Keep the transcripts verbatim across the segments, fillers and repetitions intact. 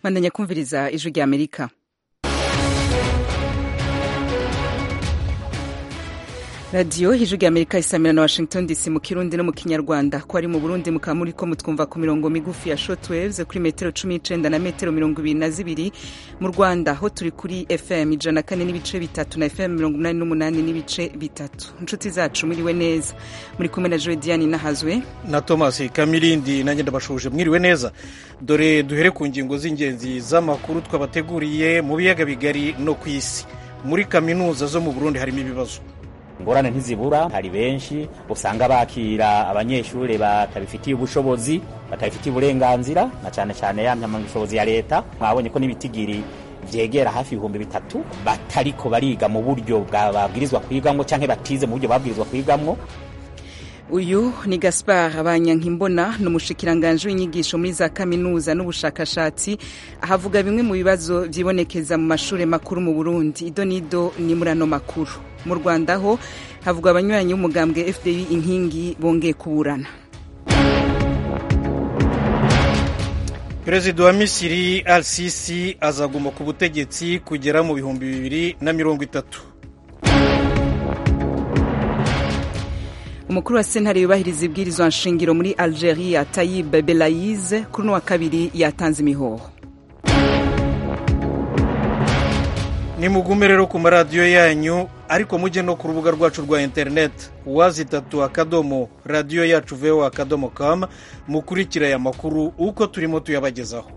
Mandanya kumviriza ijwi rya Amerika. Radio ijwi rya Amerika isamira na Washington D C mu Kirundi no mu Kinyarwanda, ko ari mu Burundi mukaba muriko mutwumva ku mirongo migufi ya shortwaves kuri metero cumi n'icenda na metero mirongo ibiri na zibiri. Mu Rwanda ho turi kuri F M ijana na kane n'ibice bitatu na F M mirongo umunani n'umunani n'ibice bitatu. Inshuti zacu mwiriwe neza, muri kumwe na Joe Diane Nahazwe na Thomas Kamilindi, nanjye ndabashuje mwiriwe neza. Dore duhere ku ngingo z'ingenzi z'amakuru twabateguriye mu biyaga bigari no ku isi. Muri kaminuza zo mu Burundi harimo ibibazo. Ngorane ntizibura, hari benshi usanga bakira abanyeshure batabifitiye ubushobozi, batabifitiye uburenganzira, na cyane cyane ya mpamyabushobozi ya leta. Mwabonye ko nibitigiri vyegera hafi ibihumbi bitatu batariko bariga mu buryo bwabwirizwa kwigamwo canke batize mu buryo babwirizwa kwigamwo. Uyu ni Gaspard Abanyankimbona, n'umushikiranganje w'inyigisho muri za kaminuza n'ubushakashatsi, ahavuga bimwe mu bibazo vyibonekeza mu mashure makuru mu Burundi. Ido nido ni murano makuru. Mu Rwanda ho havuga abanywanyi b'umugambwe F D I inkingi bongeye kuburana. Perezida wa Misiri Al-Sisi azaguma ku butegetsi kugera mu bihumbi bibiri na mirongo itatu. Umukuru wa sentare yubahiriza ibwirizwa nshingiro muri Algeria Tayyip Belayiz kuri no wa kabiri yatanze imihoho. Ni mugume rero ku maradiyo yanyu, ariko mujye no ku rubuga rwacu rwa internet wazi tatu akadomo radio yacu voa akadomo com mukurikira aya makuru uko turimo tuyabagezaho.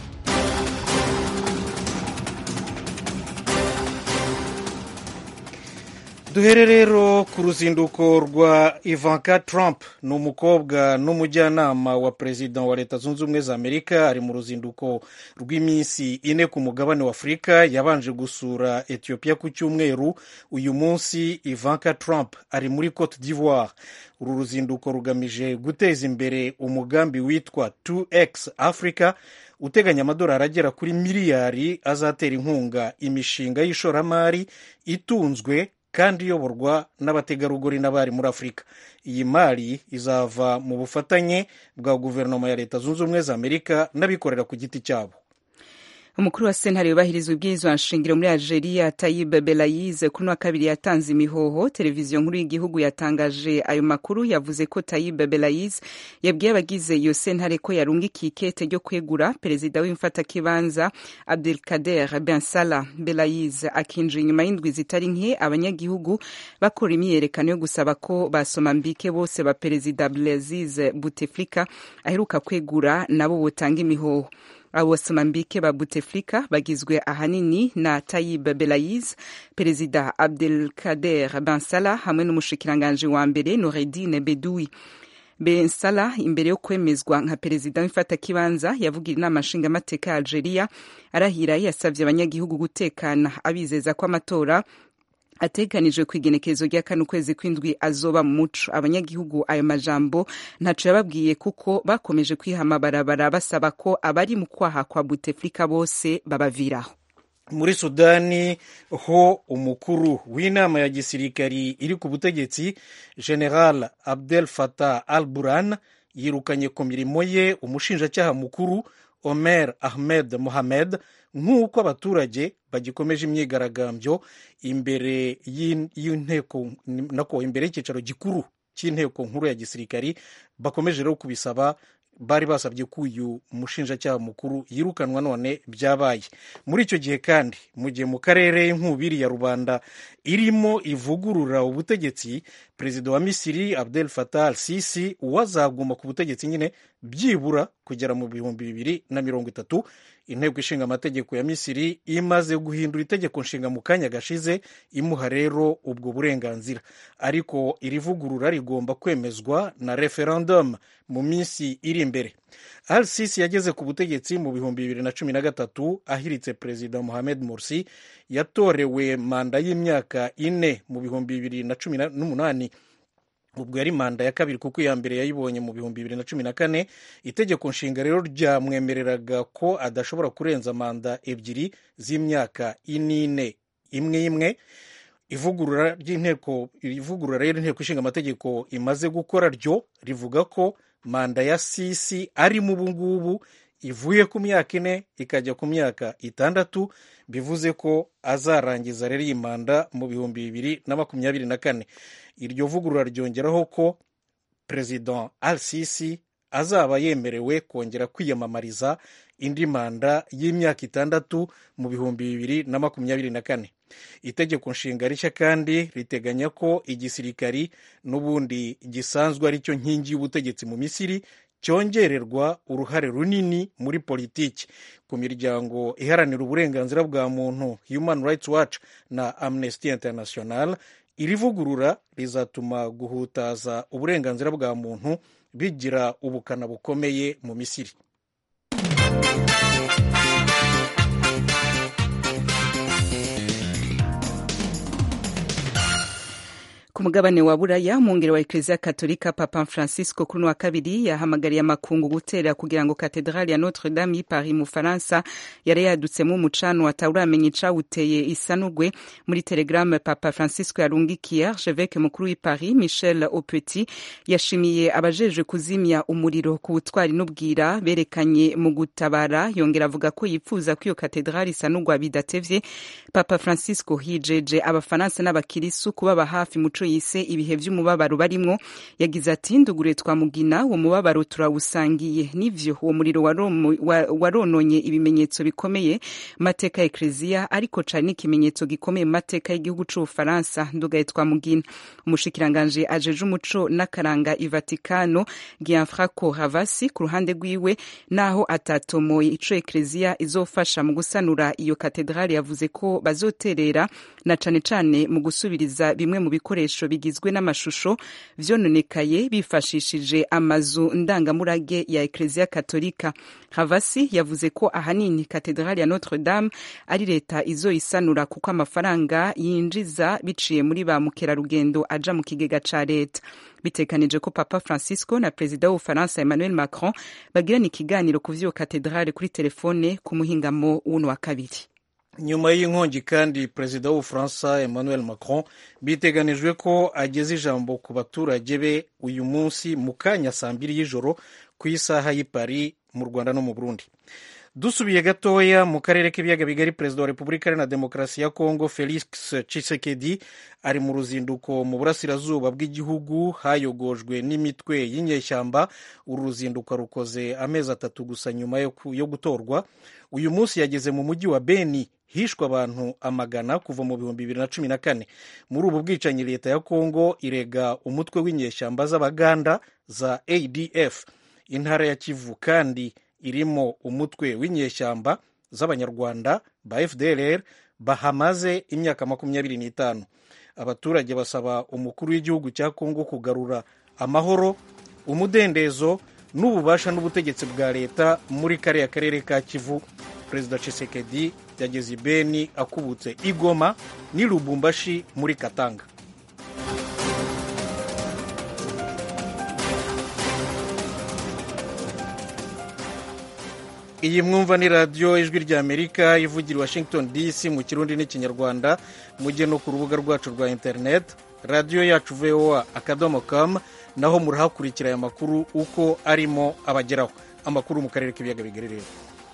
Duhere rero ku ruzinduko rwa Ivanka Trump, ni umukobwa n'umujyanama wa perezida wa Leta Zunze Ubumwe za Amerika. Ari mu ruzinduko rw'iminsi ine ku mugabane wa Afurika. Yabanje gusura Ethiopia ku cyumweru. Uyu munsi Ivanka Trump ari muri Cote d'Ivoire. Uru ruzinduko rugamije guteza imbere umugambi witwa two X Africa, uteganya amadolari agera kuri miliyari azatera inkunga imishinga y'ishoramari itunzwe kandi iyoborwa n'abategarugori n'abari muri Afurika. Iyi mari izava mu bufatanye bwa guverinoma ya Leta Zunze Ubumwe za Amerika n'abikorera ku giti cyabo. Umukuru wa sentare yubahiriza ibwirizwa nshingiro muri Algeria Tayyip Belayiz kuri wa kabiri yatanze imihoho. Televiziyo nkuru y'igihugu yatangaje ayo makuru, yavuze ko Tayyip Belayiz yabwiye abagize iyo sentare ko yarungikiye ikete ryo kwegura perezida w'imfatakibanza Abdelkader Ben Salah. Belayiz akinjira inyuma y'indwi zitari nke abanyagihugu bakora imyiyerekano yo gusaba ko basoma mbike bose ba perezida Blaise Bouteflika aheruka kwegura nabo botanga imihoho. Abo Somambike ba Bouteflika bagizwe ahanini na Tayyip Belayiz, perezida Abdelkader Ben Salah hamwe n'umushikiranganje wa mbere Noureddine Bedoui. Ben Salah imbere yo kwemezwa nka perezida w'imfatakibanza yavugira inama nshingamateka ya Algeria, arahira yasavye abanyagihugu gutekana, abizeza ko amatora ateganijwe ku igenekerezo rya kane ukwezi kw'indwi azoba mu muco. Abanyagihugu ayo majambo ntaco yababwiye kuko bakomeje kwihama barabara basaba ko abari mu kwaha kwa Bouteflika bose babaviraho. Muri Sudani ho umukuru w'inama ya gisirikari iri ku butegetsi General Abdel Fattah al-Burhan yirukanye ku mirimo ye umushinjacyaha mukuru Omer Ahmed Mohamed, nk'uko abaturage bagikomeje imyigaragambyo imbere y'inteko nako imbere y'ikicaro gikuru cy'inteko nkuru ya gisirikari. Bakomeje rero kubisaba, bari basabye ko uyu mushinjacyaha mukuru yirukanwa, none byabaye. Muri icyo gihe kandi mu gihe mu karere inkubiri ya rubanda irimo ivugurura ubutegetsi, perezida wa Misiri Abdel Fattah al-Sisi wazaguma ku butegetsi nyine byibura kugera mu bihumbi bibiri na mirongo itatu. Inteko ishinga amategeko ya Misiri imaze guhindura itegeko nshinga mu kanya gashize, imuha rero ubwo burenganzira, ariko iri vugurura rigomba kwemezwa na referendum mu minsi iri imbere. Al-Sisi yageze ku butegetsi mu bihumbi bibiri na cumi na gatatu ahiritse perezida Mohamed Morsi yatorewe manda y'imyaka ine mu bihumbi bibiri na cumi n'umunani. Ubwo yari manda ya kabiri kuko iya mbere yayibonye mu bihumbi bibiri na cumi na kane. Itegeko nshinga rero ryamwemereraga ko adashobora kurenza manda ebyiri z'imyaka inine imwe imwe. Ivugurura ry'inteko ivugurura rero inteko ishinga amategeko imaze gukora ryo rivuga ko manda ya Sisi ari mu bungubu ivuye ku myaka ine ikajya ku myaka itandatu, bivuze ko azarangiza rero iyi manda mu bihumbi bibiri na makumyabiri na kane. Iryo vugurura ryongeraho ko perezida al-Sisi azaba yemerewe kongera kwiyamamariza indi manda y'imyaka itandatu mu bihumbi bibiri na makumyabiri na kane. Itegeko nshinga rishya kandi riteganya ko igisirikari n'ubundi gisanzwe ari cyo nkingi y'ubutegetsi mu Misiri cyongererwa uruhare runini muri politiki. Ku miryango iharanira uburenganzira bwa muntu Human Rights Watch na Amnesty International, iri vugurura rizatuma guhutaza uburenganzira bwa muntu bigira ubukana bukomeye mu Misiri. Ku mugabane wa Buraya, umwungere wa Eklezia Katolika Papa Francisco kuri wa kabiri yahamagariye amakungu gutera kugira ngo katedrali ya Notre Dame Paris mu Faransa yari yadutsemo umucano atawuramenya icawuteye isanurwe. Muri telegram Papa Francisco yarungikiye archevêque mukuru w'i Paris Michel Aupetit yashimiye abajejwe kuzimya umuriro ku butwari n'ubwira berekanye mu gutabara, yongera avuga ko yipfuza ko iyo katedrali isanurwa bidatevye. Papa Francisco hijeje abafaransa n'abakirisu kubaba hafi muco yise ibihe vy'umubabaro barimwo. Yagize ati ndugure twamugina uwo mubabaro turawusangiye, nivyo uwo muriro warononye ibimenyetso bikomeye mateka ya Eklezia, ariko cane ikimenyetso gikomeye mateka y'igihugu c'Ubufaransa. Ndugaye twamugina umushikiranganje ajeje umuco n'akaranga i Vatikano Gianfranco Ravasi ku ruhande rwiwe, naho atatomoye ico Eklezia izofasha mu gusanura iyo katedrali, yavuze ko bazoterera na cane cane mu gusubiriza bimwe mu bikoresho bigizwe n'amashusho vyononekaye bifashishije amazu ndangamurage ya Eklezia Katolika. Havasi yavuze ko ahanini katedrali ya Notre Dame ari leta izoyisanura kuko amafaranga yinjiza biciye muri ba mukerarugendo aja mu kigega ca leta. Bitekanije ko Papa Francisco na Perezida w'Ubufaransa Emmanuel Macron bagirana ikiganiro ku vy'iyo katedrali kuri telefone ku muhingamo w'uno wa kabiri. Nyuma y'inkongi kandi Perezida w'Ubufaransa Emmanuel Macron biteganijwe ko ageze ijambo ku baturage be uyu munsi mu kanya saa mbiri y'ijoro ku isaha y'i Paris mu Rwanda no mu Burundi. Dusubiye gatoya mu karere k'ibiyaga bigari, Perezida wa Repubulika Iharanira Demokarasi ya Kongo Felix Tshisekedi ari mu ruzinduko mu burasirazuba bw'igihugu hayogojwe n'imitwe y'inyeshyamba. Uru ruzinduko rukoze amezi atatu gusa nyuma yo gutorwa. Uyu munsi yageze mu mujyi wa Beni hishwe abantu amagana kuva mu bihumbi bibiri na cumi na kane. Muri ubu bwicanyi leta ya Kongo irega umutwe w'inyeshyamba z'Abaganda za A D F. Intara ya Kivu kandi irimo umutwe w'inyeshyamba z'Abanyarwanda ba F D L R bahamaze imyaka makumyabiri n'itanu. Abaturage basaba umukuru w'igihugu cya Kongo kugarura amahoro, umudendezo n'ububasha n'ubutegetsi bwa leta muri kariya karere ka Kivu. Perezida Tshisekedi yageze i Beni akubutse i Goma n'i Lubumbashi muri Katanga. Iyi mwumva ni radiyo ijwi rya Amerika ivugira Washington D C mu Kirundi n'Ikinyarwanda. Mujye no ku rubuga rwacu rwa internet radiyo yacu V O A akadomo com, naho murahakurikira aya makuru uko arimo abageraho. Amakuru mu karere k'ibiyaga bigari rero.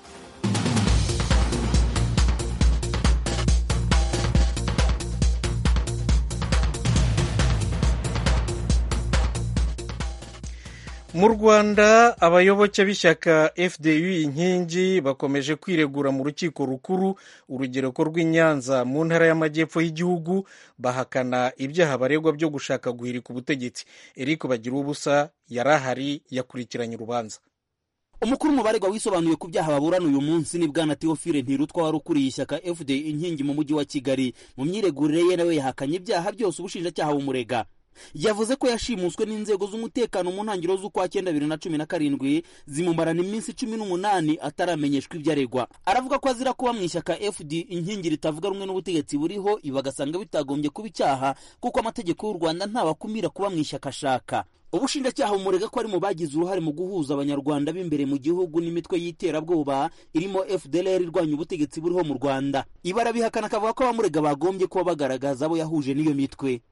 Mu Rwanda abayoboke b'ishyaka F D U inkingi bakomeje kwiregura mu rukiko rukuru urugereko rw'i Nyanza mu ntara y'amajyepfo y'igihugu, bahakana ibyaha baregwa byo gushaka guhirika ubutegetsi. Eric Bagiruwubusa yarahari yakurikiranye urubanza. Umukuru mu baregwa wisobanuye ku byaha baburana uyu munsi ni Bwana Theophile Ntirutwa wari ukuriye ishyaka F D U inkingi mu mujyi wa Kigali. Mu myiregurire ye nawe yahakanye ibyaha byose ubushinjacyaha bumurega. Yavuze ko yashimuswe n'inzego z'umutekano mu ntangiriro z'ukwa cyenda bibiri na cumi na karindwi zimumarana iminsi cumi n'umunani ataramenyeshwa ibyo aregwa. Aravuga ko azira kuba mu ishyaka F D U inkingi ritavuga rumwe n'ubutegetsi buriho, ibagasanga bitagombye kuba icyaha kuko amategeko y'u Rwanda ntabakumira kuba mu ishyaka ashaka. Ubushinjacyaha bumurega ko ari mu bagize uruhare mu guhuza abanyarwanda b'imbere mu gihugu n'imitwe y'iterabwoba irimo F D L R irwanya ubutegetsi buriho mu Rwanda. Ibara bihakana akavuga ko abamurega bagombye kuba bagaragaza abo yahuje n'iyo mitwe.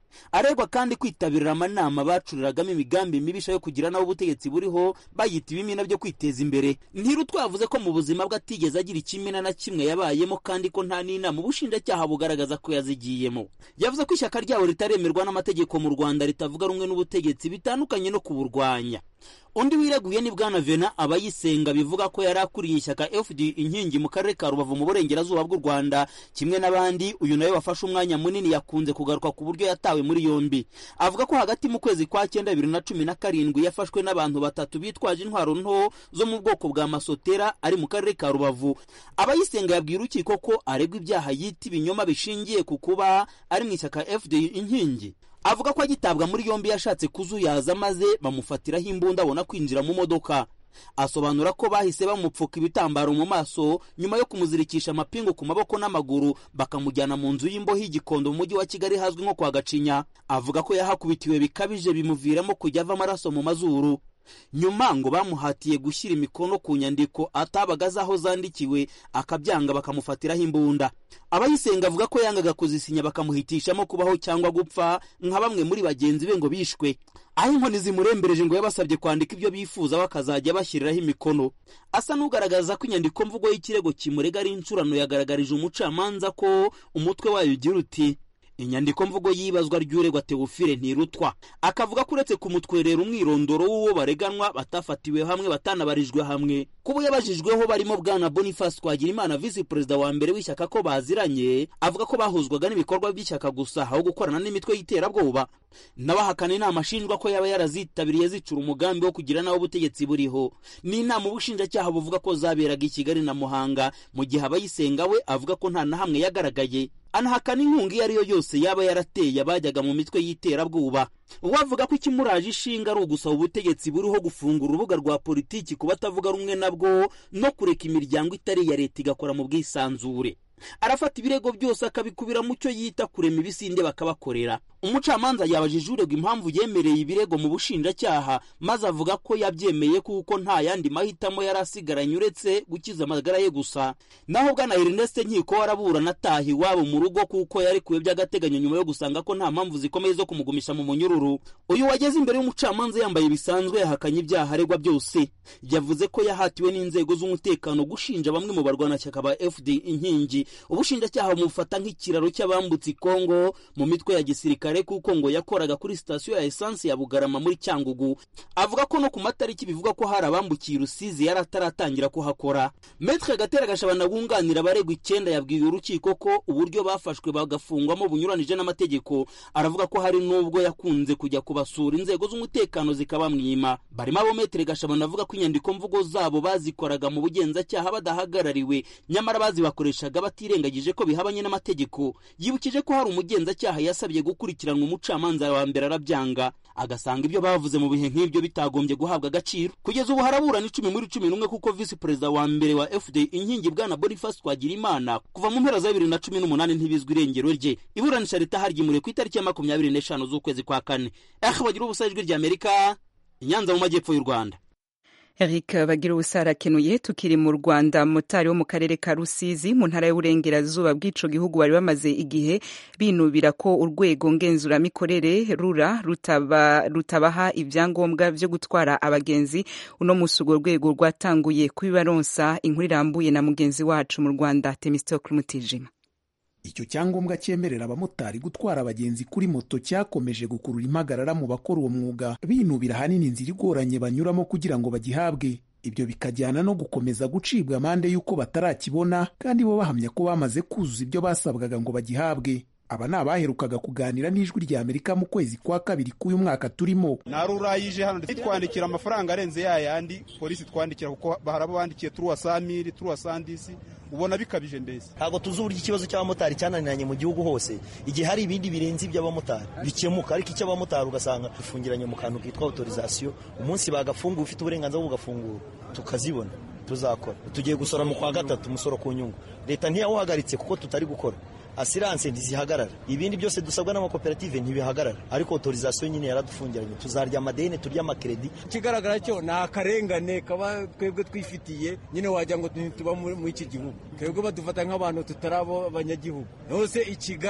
aregwa kandi kwitabirira amanama bacuriragamo imigambi mibisha yo kugira nabo ubutegetsi buriho bayita ibimina byo kwiteza imbere. Ntirutwa yavuze ko mu buzima bwe atigeze agira ikimina na kimwe yabayemo kandi ko nta n'inama ubushinjacyaha bugaragaza ko yazigiyemo. Yavuze ko ishyaka ryabo ritaremerwa n'amategeko mu Rwanda ritavuga rumwe n'ubutegetsi bitandukanye no kuburwanya. Undi wireguye ni Bwana Vena Abayisenga bivuga ko yari akuriye ishyaka F D Inkingi mu karere ka Rubavu mu burengerazuba bw'u Rwanda. Kimwe n'abandi, uyu nawe wafashe umwanya munini yakunze kugaruka ku buryo yatawe muri yombi. Avuga ko hagati mu kwezi kwa cyenda bibiri na cumi na karindwi yafashwe n'abantu batatu bitwaje intwaro nto zo mu bwoko bwa masotera ari mu karere ka Rubavu. Abayisenga yabwiye urukiko ko aregwa ibyaha yita ibinyoma bishingiye ku kuba ari mu ishyaka F D Inkingi. Avuga ko agitabwa muri yombi yashatse kuzuyaza maze bamufatiraho imbunda abona kwinjira mu modoka. Asobanura ko bahise bamupfuka ibitambaro mu maso nyuma yo kumuzirikisha amapingu ku maboko n'amaguru bakamujyana mu nzu y'imboho y'Igikondo mu mujyi wa Kigali hazwi nko kwa Gacinya. Avuga ko yahakubitiwe bikabije bimuviramo kujya ava amaraso mu mazuru. Nyuma ngo bamuhatiye gushyira imikono ku nyandiko atabagaza aho zandikiwe akabyanga bakamufatiraho imbunda. Abayisenga avuga ko yangaga kuzisinya bakamuhitishamo kubaho cyangwa gupfa nka bamwe muri bagenzi be ngo bishwe. Aho inkoni zimurembereje ngo yabasabye kwandika ibyo bifuza bakazajya bashyiriraho imikono. Asa n'ugaragaza ko inyandiko mvugo y'ikirego kimurega ari incurano yagaragarije umucamanza ko umutwe wayo ugira uti inyandiko mvugo yibazwa ry'uregwa Theophile Ntirutwa. Akavuga ko uretse kumutwerera umwirondoro w'uwo bareganwa batafatiwe hamwe batanabarijwe hamwe. Kubo yabajijweho barimo Bwana Boniface Twagirimana Vice Perezida wa mbere w'ishyaka ko baziranye, avuga ko bahuzwaga n'ibikorwa by'ishyaka gusa aho gukorana n'imitwe y'iterabwoba. N'abahakana inama ashinjwa ko yaba yarazitabiriye zicura umugambi wo kugira nawo ubutegetsi buriho. Ni inama ubushinjacyaha buvuga ko zaberaga i Kigali na Muhanga, mu gihe Abayisenga we avuga ko nta na hamwe yagaragaye. Anahakana inkunga iyo ariyo yose yaba yarateye abajyaga mu mitwe y'iterabwoba. Uwavuga ko ikimuraje ishinga ari ugusaba ubutegetsi buriho gufungura urubuga rwa politiki ku batavuga rumwe nabwo no kureka imiryango itari ya leta igakora mu bwisanzure. Arafata ibirego byose akabikubira mu cyo yita kurema ibisinde bakabakorera. Umucamanza yabajije uregwa impamvu yemereye ibirego mu bushinjacyaha maze avuga ko yabyemeye kuko nta yandi mahitamo yarasigaranye uretse gukiza amagara ye gusa. Naho Bwana Ernest Nkiko waraburana atahi wabo mu rugo kuko yari kuwe by'agateganyo nyuma yo gusanga ko nta mpamvu zikomeye zo kumugumisha mu munyururu. Uyu wageze imbere y'umucamanza yambaye bisanzwe yahakanye ibyaha aregwa byose. Yavuze ko yahatiwe n'inzego z'umutekano gushinja bamwe mu barwanashyaka ba F D Inkingi. Ubushinjacyaha bumufata nk'ikiraro cy'abambutse Kongo mu mitwe ya gisirikare kuko ngo yakoraga kuri sitasiyo ya esansi ya Bugarama muri Cyangugu. Avuga ko no ku matariki bivuga ko hari abambukiye Rusizi yari ataratangira kuhakora. Maître Gatera Gashabana wunganira abaregwa icyenda yabwiye urukiko ko uburyo bafashwe bagafungwamo bunyuranije n'amategeko. Aravuga ko hari nubwo yakunze kujya kubasura inzego z'umutekano zikabamwima. Barimo abo Maître Gashabana avuga ko inyandiko mvugo zabo bazikoraga mu bugenzacyaha badahagarariwe nyamara bazibakoreshaga batirengagije ko bihabanye n'amategeko. Yibukije ko hari umugenzacyaha yasabye gukurikiranwa umucamanza wa mbere arabyanga, agasanga ibyo bavuze mu bihe nk'ibyo bitagombye guhabwa agaciro. Kugeza ubu haraburana icumi muri cumi n'umwe kuko Vice Perezida wa mbere wa F D Inkingi Bwana Boniface Twagirimana kuva mu mpera za bibiri na cumi n'umunani ntibizwi irengero rye. Iburanisha ritaharyimuye ku itariki ya makumyabiri n'eshanu z'ukwezi kwa kane. Eh bagira ubusa ijwi ry'Amerika Inyanza mu majyepfo y'u Rwanda. Eric bagira ubusara kenuye tukiri mu Rwanda motari wo mu karere ka Rusizi mu ntara y'uburengerazuba bw'ico gihugu bari bamaze igihe binubira ko urwego ngenzura mikorere rura rutaba rutabaha ibyangombwa byo gutwara abagenzi. Uno musugo rwego rwatanguye kubibaronsa. Inkuru irambuye na mugenzi wacu mu Rwanda Temistocle Mutijima. Icyo cyangombwa cyemerera abamotari gutwara abagenzi kuri moto cyakomeje gukurura impagarara mu bakora uwo mwuga binubira hanini inzira igoranye banyuramo kugira ngo bagihabwe. Ibyo bikajyana no gukomeza gucibwa amande y'uko batarakibona kandi bo bahamya ko bamaze kuzuza ibyo basabwaga ngo bagihabwe. Aba ni abaherukaga kuganira n'ijwi rya Amerika mu kwezi kwa kabiri k'uyu mwaka turimo. Narurayije hano twandikira amafaranga arenze yayandi polisi twandikira kuko baharabo bandikiye turuwa samiri turuwa sandisi ubona bikabije mbese. Ntabwo tuzura ikibazo cy'abamotari cyananiranye mu gihugu hose. Igihe hari ibindi birenze iby'abamotari bikemuka, ariko icy'abamotari ugasanga dufungiranye mu kantu kitwa autorisation. Umunsi bagafunga ufite uburenganzira bwo gufungura tukazibona tuzakora. Tugiye gusora mu kwa gatatu umusoro ku nyungu. Leta ntiyawuhagaritse kuko tutari gukora. Assurance ntizihagarara, ibindi byose dusabwa n'amakoperative ntibihagarara, ariko autorisation nyine yaradufungiranye. Tuzarya amadeni turya amakredi. Kigaragara cyo na akarengane kaba twebwe twifitiye nyine wajya ngo tuba mu iki gihugu. Twebwe badufata nk'abantu tutarabo abanyagihugu. Hose i Kigali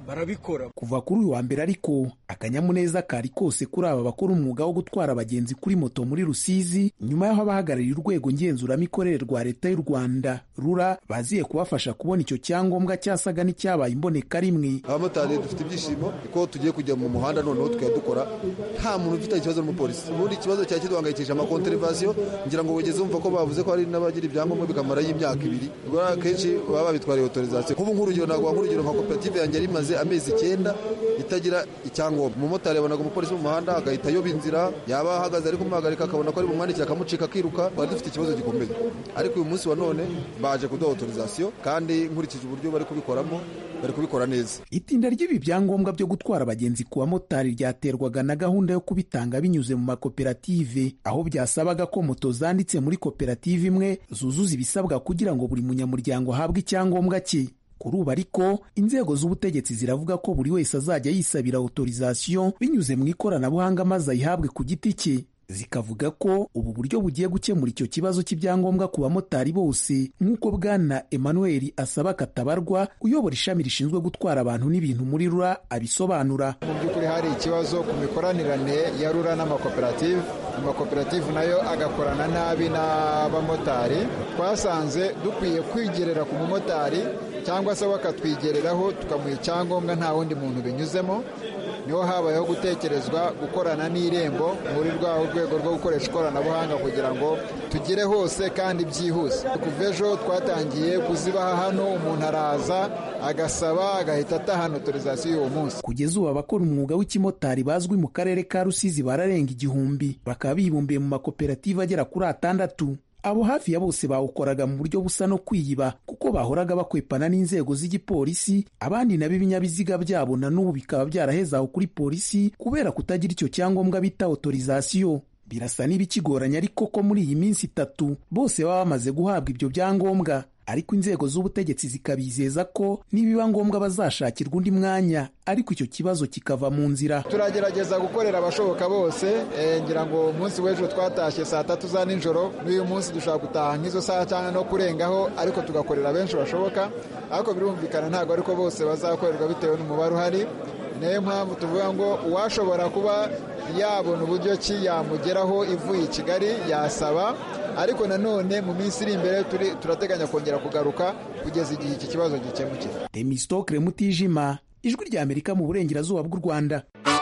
barabikora. Kuva kuri uyu wa mbere ariko akanyamuneza kari kose kuri aba bakora umwuga wo gutwara abagenzi kuri moto muri Rusizi, nyuma y'aho abahagarariye urwego ngenzuramikorere rwa leta y'u Rwanda rura baziye kubafasha kubona icyo cyangombwa cyasaga n'icyabaye imboneka rimwe. Abamotari dufite ibyishimo ko tugiye kujya mu muhanda noneho tukadukora nta muntu ufite ikibazo n'umupolisi. Ubundi ikibazo cya kiduhangayikisha amakonterevasiyo, ngira ngo wigeze umva ko bavuze ko hari n'abagira ibyangombwa bikamara y'imyaka ibiri. Ubwo akenshi baba babitwariye autorisation. Kuba nk'urugero nagwa nk'urugero nka koperative yanjye yari imaze amezi icyenda itagira icyangombwa. Umumotari yabonaga umupolisi mu muhanda agahita yoba inzira, yaba ahagaze ari kumuhagarika akabona ko ari bumwandikira akamucika akiruka. Bari dufite ikibazo gikomeye, ariko uyu munsi wa none baje kuduha autorisation kandi nkurikije uburyo bari kubikoramo bari kubikora neza. Itinda ry'ibi byangombwa byo gutwara abagenzi ku bamotari ryaterwaga na gahunda yo kubitanga binyuze mu makoperative, aho byasabaga ko moto zanditse muri koperative imwe zuzuza ibisabwa kugira ngo buri munyamuryango ahabwe icyangombwa cye. Kuri ubu ariko inzego z'ubutegetsi ziravuga ko buri wese azajya yisabira autorisation binyuze mu ikoranabuhanga maze ayihabwe ku giti cye. Zikavuga ko ubu buryo bugiye gukemura icyo kibazo cy'ibyangombwa ku bamotari bose, nk'uko bwana Emmanuel Asaba Katabarwa uyobora ishami rishinzwe gutwara abantu n'ibintu muri rura abisobanura. Mu by'ukuri hari ikibazo ku mikoranirane ya rura n'amakoperative, amakoperative nayo agakorana nabi n'abamotari. Twasanze dukwiye kwigerera ku mumotari cyangwa se bakatwigereraho tukamuha icyangombwa nta wundi muntu binyuzemo. Niho habayeho gutekerezwa gukorana n'irembo muri rwa urwego rwo gukoresha ikoranabuhanga kugira ngo tugere hose kandi byihuse. Kuva ejo twatangiye kuzibaha hano, umuntu araza agasaba agahita atahana autorisation y'uwo munsi. Kugeza ubu abakora umwuga w'ikimotari bazwi mu karere ka Rusizi bararenga igihumbi, bakaba bibumbiye mu makoperative agera kuri atandatu. Abo hafi ya bose bawukoraga mu buryo busa no kwiyiba, kuko bahoraga bakwepana n'inzego z'igipolisi, abandi nabo ibinyabiziga byabo na n'ubu bikaba byaraheze aho kuri polisi kubera kutagira icyo cyangombwa bita autorisation. Birasa n'ibikigoranye ariko ko muri iyi minsi itatu bose baba bamaze guhabwa ibyo byangombwa, ariko inzego z'ubutegetsi zikabizeza ko nibiba ngombwa bazashakirwa undi mwanya, ariko icyo kibazo kikava mu nzira. Turagerageza gukorera abashoboka bose. E, ngira ngo umunsi w'ejo twatashye saa tatu za nijoro, n'uyu munsi dushaka gutaha nk'izo saa cyangwa no kurengaho, ariko tugakorera benshi bashoboka. Ariko birumvikana ntabwo ariko bose bazakorerwa bitewe n'umubare uhari. Niyo mpamvu tuvuga ngo uwashobora kuba yabona uburyo ki yamugeraho ivuye i Kigali yasaba, ariko nanone mu minsi iri imbere turateganya kongera kugaruka kugeza igihe iki kibazo gikemukira. Temistokle Mutijima, Ijwi rya Amerika mu burengerazuba bw'u Rwanda.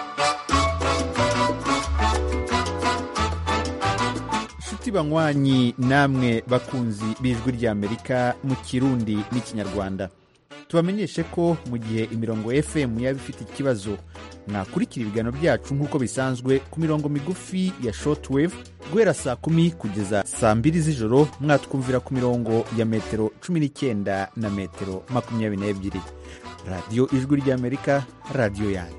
Nshuti banywanyi namwe bakunzi b'Ijwi rya Amerika mu Kirundi n'Ikinyarwanda, tubamenyeshe ko mu gihe imirongo F M yaba ifite ikibazo, mwakurikira ibiganiro byacu nk'uko bisanzwe ku mirongo migufi ya shortwave guhera saa kumi kugeza saa mbiri z'ijoro. Mwatwumvira ku mirongo ya metero cumi n'icyenda na metero makumyabiri n'ebyiri. Radiyo Ijwi ry'Amerika, radiyo yanyu.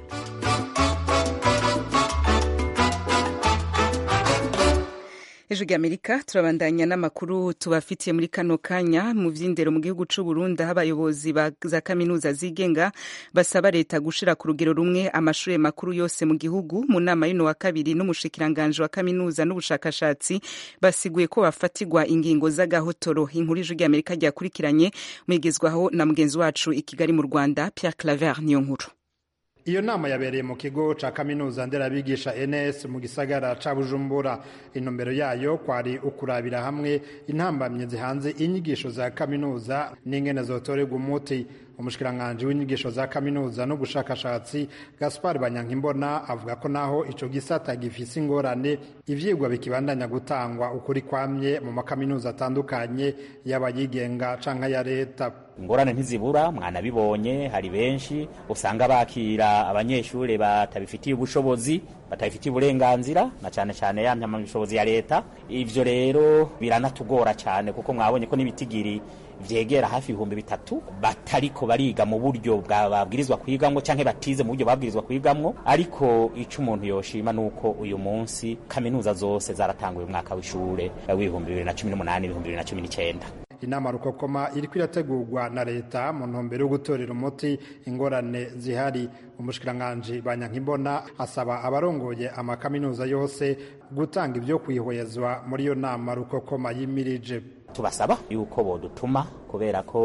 Ijwi ry'Amerika, turabandanya n'amakuru tubafitiye muri kano kanya. Mu vy'indero mu gihugu c'u Burundi, abayobozi ba za kaminuza zigenga basaba leta gushira ku rugero rumwe amashure makuru yose mu gihugu. Mu nama y'uno wa kabiri n'umushikiranganje wa kaminuza n'ubushakashatsi basiguye ko bafatirwa ingingo z'agahotoro. Inkuru Ijwi ry'Amerika ryakurikiranye mwigezwaho na mugenzi wacu i Kigali mu Rwanda, Pierre Claver niyo nkuru. Iyo nama yabereye mu kigo ca kaminuza nderabigisha N S mu gisagara ca Bujumbura. Intumbero yayo kwari ukurabira hamwe intambamye zihanze inyigisho za kaminuza n'ingene zotorerwa umuti. Umushikiranganje w'inyigisho za kaminuza no gushakashatsi Gaspard Banyankimbona avuga ko naho ico gisata gifise ingorane, ivyigwa bikibandanya gutangwa ukuri kwamye mu makaminuza atandukanye y'abayigenga canke ya leta. Ingorane ntizibura, mwana bibonye hari benshi usanga bakira abanyeshure batabifitiye ubushobozi, batabifitiye uburenganzira, na cyane cyane ya mpamyabushobozi ya leta. Ivyo rero biranatugora cyane kuko mwabonye ko nibitigiri vyegera hafi ibihumbi bitatu batariko bariga mu buryo bwababwirizwa kwigamwo canke batize mu buryo babwirizwa kwigamwo. Ariko ico umuntu yoshima nuko uyu munsi kaminuza zose zaratanguye umwaka w'ishure w'ibihumbi bibiri na cumi n'umunani ibihumbi bibiri na cumi n'icyenda. Inama rukokoma iriko irategurwa na leta mu ntumbero yo gutorera umuti ingorane zihari. Umushikiranganje Banyankimbona asaba abarongoye amakaminuza yose gutanga ivyo kwihwezwa muri iyo nama rukokoma yimirije. Tubasaba yuko bodutuma kubera ko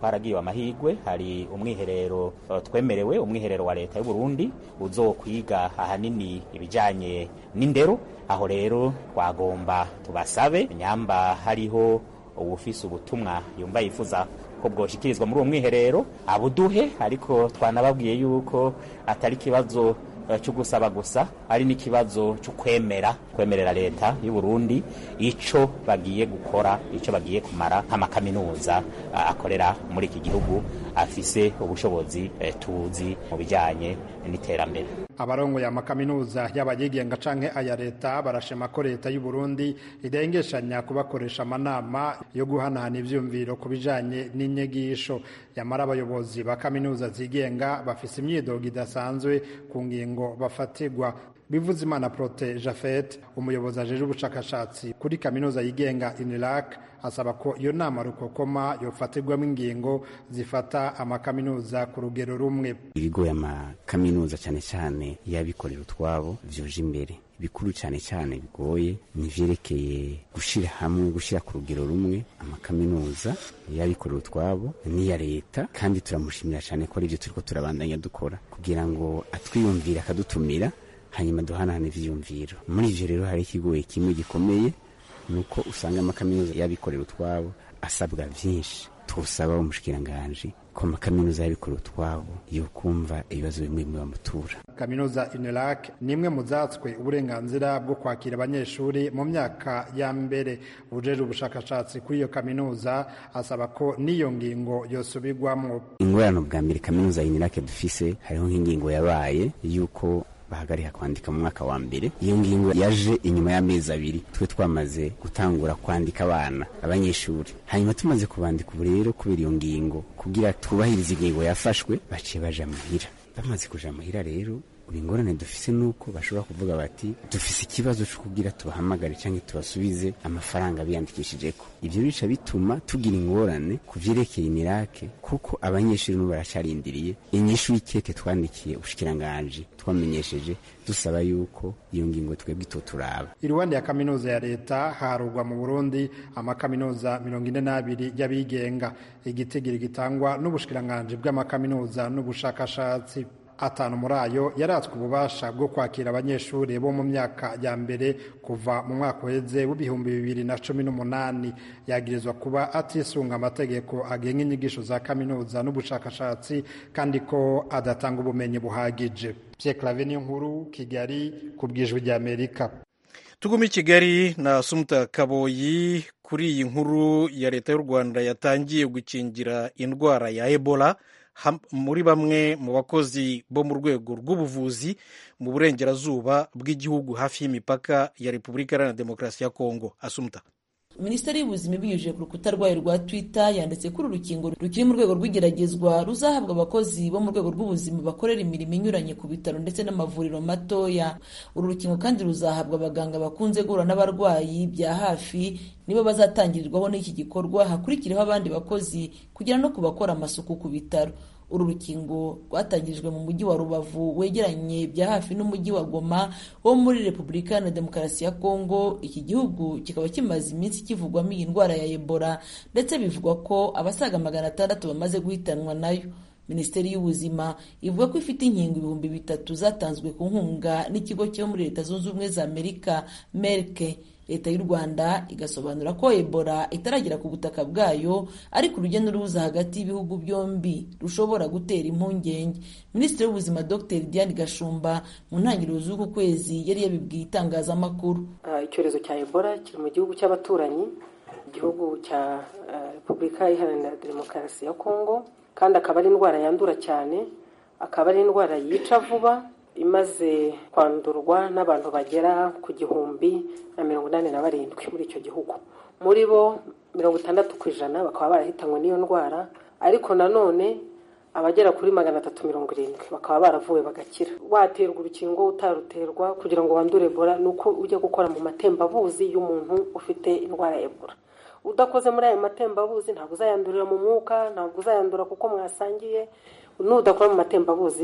twaragiwe amahigwe, hari umwiherero twemerewe, umwiherero wa leta y'u Burundi uzokwiga ahanini ibijanye n'indero. Aho rero twagomba tubasabe nyamba hariho ubufise ubutumwa yumva yifuza ko bwoshikirizwa muri uwo mwiherero abuduhe, ariko twanababwiye yuko atari kibazo cyo gusaba gusa, ari n'ikibazo cyo kwemera kwemerera leta y'u Burundi ico bagiye gukora, ico bagiye kumara nk'amakaminuza akorera muri iki gihugu afise ubushobozi tuzi mu bijanye n'iterambere. Abarongoye amakaminuza y'abayigenga canke aya leta barashima ko leta y'u Burundi idengeshanya kubakoresha amanama yo guhanahana ivyumviro ku bijanye n'inyigisho. Yamara abayobozi ba kaminuza zigenga bafise imyidogo idasanzwe ku ngingo bafatirwa. Bivuzimana Prote Jafet, umuyobozi ajeje ubushakashatsi kuri kaminuza yigenga Unilac, asaba ko iyo nama rukokoma yofatirwamo ingingo zifata amakaminuza ku rugero rumwe. Ibigo y'amakaminuza cyane cyane yabikorera utwabo vyoje imbere, bikuru cyane cyane bigoye nivyerekeye gushira hamwe, gushira ku rugero rumwe amakaminuza yabikorera utwabo n'iya leta, kandi turamushimira cyane ko arivyo turiko turabandanya dukora kugira ngo atwiyumvira akadutumira hanyuma duhanahana ivyiyumviro. Muri ivyo rero hari ikigoye kimwe gikomeye, nuko usanga amakaminuza yabikorera utwabo asabwa vyinshi. Twosaba umushikiranganje ko amakaminuza yabikorera utwabo yokumva ibibazo bimwe mu bamutura. Kaminuza Unilac nimwe muzatswe uburenganzira bwo kwakira abanyeshuri mu myaka ya mbere. Ujeje ubushakashatsi kuri iyo kaminuza asaba ko niyo ngingo yosubirwamo. Ingorane bwa mbere kaminuza Unilac dufise, hariho nk'ingingo yabaye yuko bahagarika kwandika mu mwaka wa mbere. Iyo ngingo yaje inyuma y'amezi abiri twe twamaze gutangura kwandika abana abanyeshuri, hanyuma tumaze kubandika ubu rero kubera iyo ngingo kugira twubahirize ingingo yafashwe baciye baja muhira. Bamaze kuja muhira rero ingorane dufise nuko bashobora kuvuga bati dufise ikibazo cyo kugira tubahamagare cyangwa tubasubize amafaranga biyandikishijeko. Ivyo bica bituma tugira ingorane kuvyerekeye Unilac, kuko abanyeshuri n'ubu baracarindiriye inyishu y'ikete twandikiye ubushikiranganje twamenyesheje dusaba yuko iyo ngingo twebwe itoturaba. Iruhande ya kaminuza ya leta harugwa mu Burundi amakaminuza mirongo ine n'abiri y'abigenga. Igitigiri gitangwa n'ubushikiranganje bw'amakaminuza n'ubushakashatsi. Atanu muri ayo yaratswe ububasha bwo kwakira abanyeshuri bo mu myaka ya mbere kuva mu mwaka uheze w'ibihumbi bibiri na cumi n'umunani. Yagirizwa kuba atisunga amategeko agenga inyigisho za kaminuza n'ubushakashatsi kandi ko adatanga ubumenyi buhagije. Pierre Claver Nkuru, Kigali, ku bw'Ijwi ry'Amerika. Tugumi Kigali na Sumta Kaboyi kuri iyi nkuru ya leta y'u Rwanda yatangiye gukingira indwara ya Ebola muri bamwe mu bakozi bo mu rwego rw'ubuvuzi mu burengerazuba bw'igihugu hafi y'imipaka ya Repubulika Iharanira Demokarasi ya Kongo. Asumta. Minisiteri y'Ubuzima ibinyujije ku rukuta rwayo rwa Twitter yanditse ko uru rukingo rukiri mu rwego rw'igeragezwa ruzahabwa abakozi bo mu rwego rw'ubuzima bakorera imirimo inyuranye ku bitaro ndetse n'amavuriro matoya. Uru rukingo kandi ruzahabwa abaganga bakunze guhura n'abarwayi bya hafi, nibo bazatangirirwaho n'iki gikorwa, hakurikiraho abandi bakozi kugera no kubakora amasuku ku bitaro. Uru rukingo rwatangirijwe mu mujyi wa Rubavu wegeranye bya hafi n'umujyi wa Goma wo muri Repubulika Iharanira Demokarasi ya Kongo. Iki gihugu kikaba kimaze iminsi kivugwamo iyi ndwara ya Ebola, ndetse bivugwa ko abasaga magana atandatu bamaze guhitanwa nayo. Minisiteri y'Ubuzima ivuga ko ifite inkingo ibihumbi bitatu zatanzwe ku nkunga n'ikigo cyo muri Leta Zunze Ubumwe za Amerika Merck. Leta y'u Rwanda igasobanura ko Ebola itaragera ku butaka bwayo, ariko urugendo ruza hagati y'ibihugu byombi rushobora gutera impungenge. Minisitiri w'Ubuzima Dr Diane Gashumba mu ntangiriro z'uku kwezi yari yabibwiye itangazamakuru. Icyorezo cya Ebola kiri mu gihugu cy'abaturanyi, igihugu cya Repubulika Iharanira Demokarasi ya Kongo, kandi akaba ari indwara yandura cyane, akaba ari indwara yica vuba, imaze kwandurwa n'abantu bagera ku gihumbi na mirongo inani na barindwi muri icyo gihugu. Muri bo mirongo itandatu ku ijana bakaba barahitanywe n'iyo ndwara, ariko nanone abagera kuri magana atatu mirongo irindwi bakaba baravuwe bagakira. Waterwa urukingo utaruterwa kugira ngo wandure Ebola nuko ujya gukora mu matembabuzi y'umuntu ufite indwara ya Ebola. Udakoze muri ayo matembabuzi ntabwo uzayandurira mu mwuka, ntabwo uzayandura kuko mwasangiye. Nudakora mu matembabuzi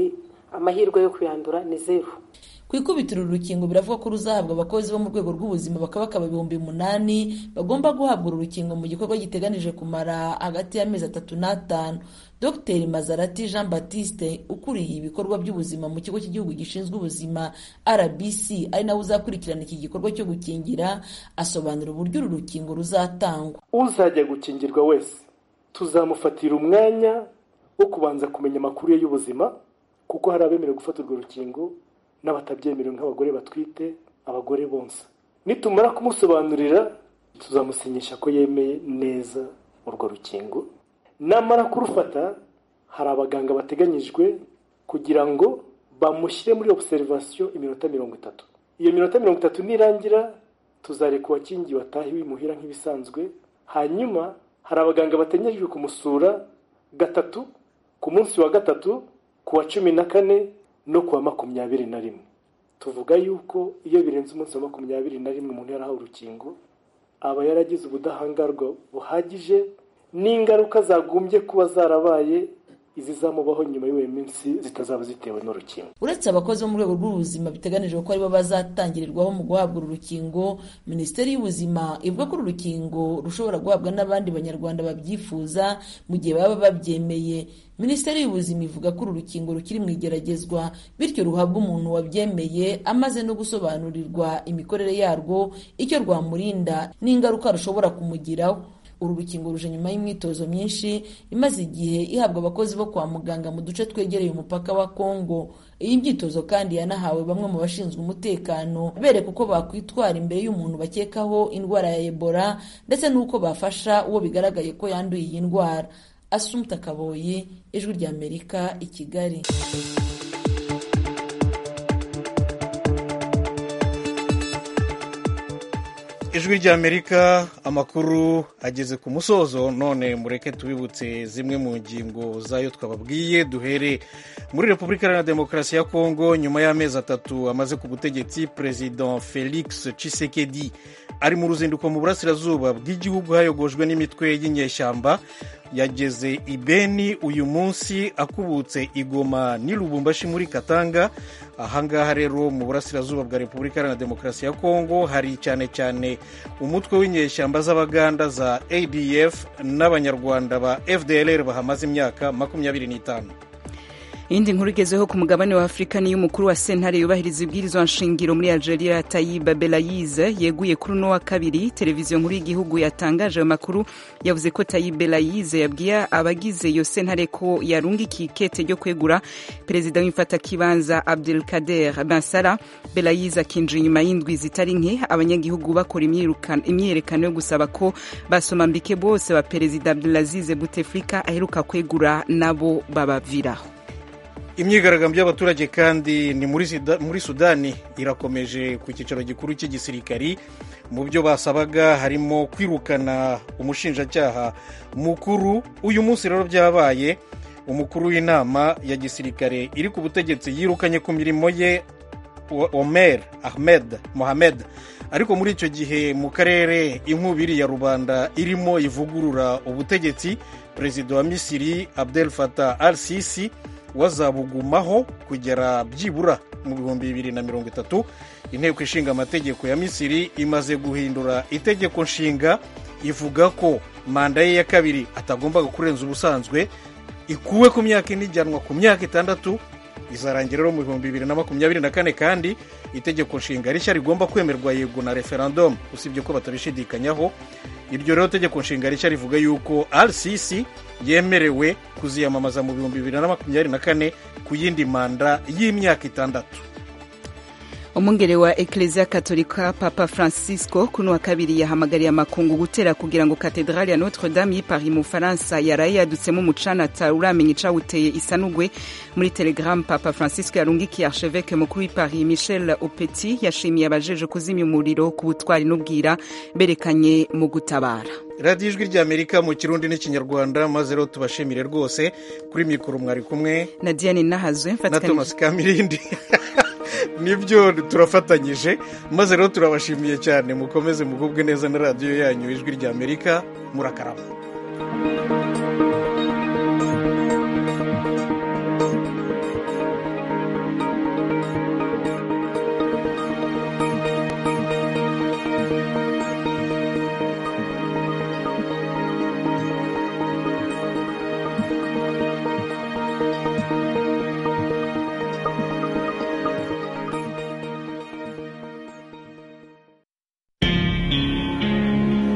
amahirwe yo kuyandura ni zeru. Ku ikubitiro urukingo biravuga ko ruzahabwa abakozi bo mu rwego rw'ubuzima bakabakaba ibihumbi umunani bagomba guhabwa uru rukingo mu gikorwa giteganije kumara hagati y'amezi atatu n'atanu. Dr Mazarati Jean Baptiste ukuriye ibikorwa by'ubuzima mu kigo cy'igihugu gishinzwe ubuzima R B C ari nawe uzakurikirana iki gikorwa cyo gukingira, asobanura uburyo uru rukingo ruzatangwa. Uzajya gukingirwa wese tuzamufatira umwanya wo kubanza kumenya amakuru ye y'ubuzima, kuko hari abemerewe gufata urwo rukingo n'abatabyemerewe nk'abagore batwite, abagore bonsa. Nitumara kumusobanurira tuzamusinyisha ko yemeye neza urwo rukingo. Namara kurufata hari abaganga bateganyijwe kugira ngo bamushyire muri observation iminota mirongo itatu. Iyo minota mirongo itatu nirangira tuzareka uwakingiwe atahe wimuhira nk'ibisanzwe. Hanyuma hari abaganga bateganyijwe kumusura gatatu ku munsi wa gatatu, ku wa cumi na kane no ku wa makumyabiri na rimwe. Tuvuga yuko iyo birenze umunsi wa makumyabiri na rimwe umuntu yarahawe urukingo aba yaragize ubudahangarwa buhagije, n'ingaruka zagumbye kuba zarabaye izizamubaho nyuma y'iyo minsi zitazaba zitewe n'urukingo. Uretse abakozi bo mu rwego rw'ubuzima biteganijwe ko aribo bazatangirirwaho mu guhabwa uru rukingo, Minisiteri y'Ubuzima ivuga ko uru rukingo rushobora guhabwa n'abandi banyarwanda babyifuza mu gihe baba babyemeye. Minisiteri y'Ubuzima ivuga ko uru rukingo rukiri mu igeragezwa, bityo ruhabwa umuntu wabyemeye amaze no gusobanurirwa imikorere yarwo, icyo rwamurinda n'ingaruka rushobora kumugiraho. Uru rukingo ruje nyuma y'imyitozo myinshi imaze igihe ihabwa abakozi bo kwa muganga mu duce twegereye umupaka wa Kongo. Iyi myitozo kandi yanahawe bamwe mu bashinzwe umutekano bereka uko bakwitwara imbere y'umuntu bakekaho indwara ya Ebola, ndetse n'uko bafasha uwo bigaragaye ko yanduye iyi ndwara. Assumpta Kaboyi, Ijwi ry'Amerika, i Kigali. Ijwi ry'Amerika, amakuru ageze ku musozo, none mureke tubibutse zimwe mu ngingo zayo twababwiye. Duhere muri Repubulika Iharanira Demokarasi ya Kongo. Nyuma y'amezi atatu amaze ku butegetsi, President Felix Tshisekedi ari mu ruzinduko mu burasirazuba bw'igihugu hayogojwe n'imitwe y'inyeshyamba. Yageze i Beni uyu munsi, akubutse i Goma n'i Lubumbashi muri Katanga. Ahangaha rero mu burasirazuba bwa Repubulika Iharanira Demokarasi ya Kongo hari cyane cyane umutwe w'inyeshyamba z'Abaganda za A D F n'Abanyarwanda ba F D L R bahamaze imyaka makumyabiri n'itanu. Indi nkuru igezeho ku mugabane wa Afurika ni y'umukuru wa sentare yubahiriza ibwirizwa nshingiro muri Algeria, Tayyip Belayize yeguye kuri uno wa kabiri. Televiziyo nkuru y'igihugu yatangaje ayo makuru, yavuze ko Tayyip Belayize yabwiye abagize iyo sentare ko yarungikiye ikete ryo kwegura perezida w'imfatakibanza Abdelkader Ben Salah. Belayize akinjira inyuma y'indwi zitari nke abanyagihugu bakora imyiyerekano yo gusaba ko basomambike bose ba perezida Abdelaziz Bouteflika aheruka kwegura nabo babaviraho. Imyigaragambyo y'abaturage kandi ni muri, muri Sudani irakomeje ku cyicaro gikuru cy'igisirikari. Mu byo basabaga harimo kwirukana umushinjacyaha mukuru. Uyu munsi rero byabaye, umukuru w'inama ya gisirikare iri ku butegetsi yirukanye ku mirimo ye Omer Ahmed Mohamed. Ariko muri icyo gihe mu karere inkubiri ya rubanda irimo ivugurura ubutegetsi, perezida wa Misiri Abdel Fattah al-Sisi wazabugumaho kugera byibura mu bihumbi bibiri na mirongo itatu. Inteko ishinga amategeko ya Misiri imaze guhindura itegeko nshinga, ivuga ko manda ye ya kabiri atagombaga kurenza ubusanzwe, ikuwe ku myaka ine ijyanwa ku myaka itandatu. Izarangira rero mu bihumbi bibiri na makumyabiri na kane, kandi itegeko nshinga rishya rigomba kwemerwa yego na referendum, usibye ko batabishidikanyaho. Iryo rero tegeko nshinga rishya rivuga yuko al-Sisi yemerewe kuziyamamaza mu bihumbi bibiri na makumyabiri na kane ku yindi manda y'imyaka itandatu. Umwungere wa Eklezia Katolika Papa Francisco kuno wa kabiri yahamagariye amakungu gutera kugira ngo Katedrali ya Notre Dame y'i Paris mu Faransa yaraye yadutsemo umucana ataruramenya icawuteye isanugwe. Muri Telegram, Papa Francisco yarungikiye Archevêque mukuru w'i Paris Michel Opeti yashimiye abajeje kuzimya umuriro ku butwari n'ubwira berekanye mu gutabara. Radio Ijwi ry'Amerika mu Kirundi n'Ikinyarwanda. Maze rero tubashimire rwose. Kuri mikoro mwari kumwe na Diane Nahazwe na Thomas Kamirindi. Nibyo turafatanyije. Maze rero turabashimiye cyane, mukomeze mugubwe neza na radio yanyu Ijwi ry'Amerika. Murakarama.